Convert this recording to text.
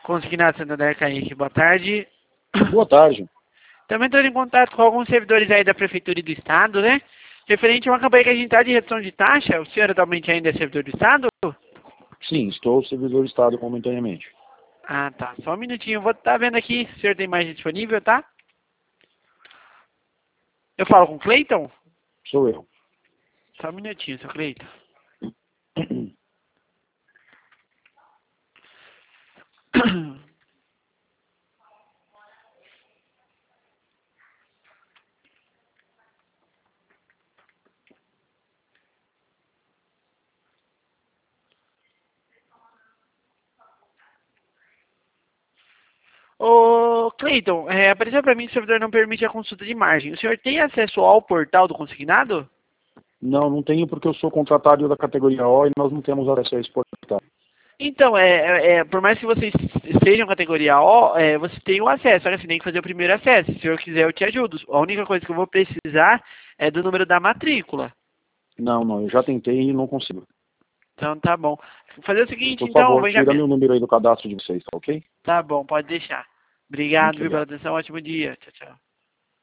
Consignado Santander Kaique, boa tarde. Boa tarde. Também estou em contato com alguns servidores aí da Prefeitura e do Estado, né? Referente a uma campanha que a gente está de redução de taxa, o senhor atualmente ainda é servidor do Estado? Sim, estou servidor do Estado momentaneamente. Ah, tá. Só um minutinho, eu vou estar vendo aqui se o senhor tem imagem disponível, tá? Eu falo com o Cleiton? Sou eu. Só um minutinho, seu Cleiton. Ô, Cleiton, apareceu para mim que o servidor não permite a consulta de margem. O senhor tem acesso ao portal do consignado? Não, não tenho porque eu sou contratado da categoria O e nós não temos acesso a esse portal. Então, por mais que vocês sejam categoria O, você tem o acesso, só que você tem que fazer o primeiro acesso. Se o senhor quiser, eu te ajudo. A única coisa que eu vou precisar é do número da matrícula. Não, eu já tentei e não consigo. Então, tá bom. Vou fazer o seguinte, Por então, eu favor, vou tira encaminhar. meu número aí do cadastro de vocês, tá ok? Tá bom, pode deixar. Muito Obrigado, viu, pela obrigado. atenção. Ótimo dia. Tchau, tchau.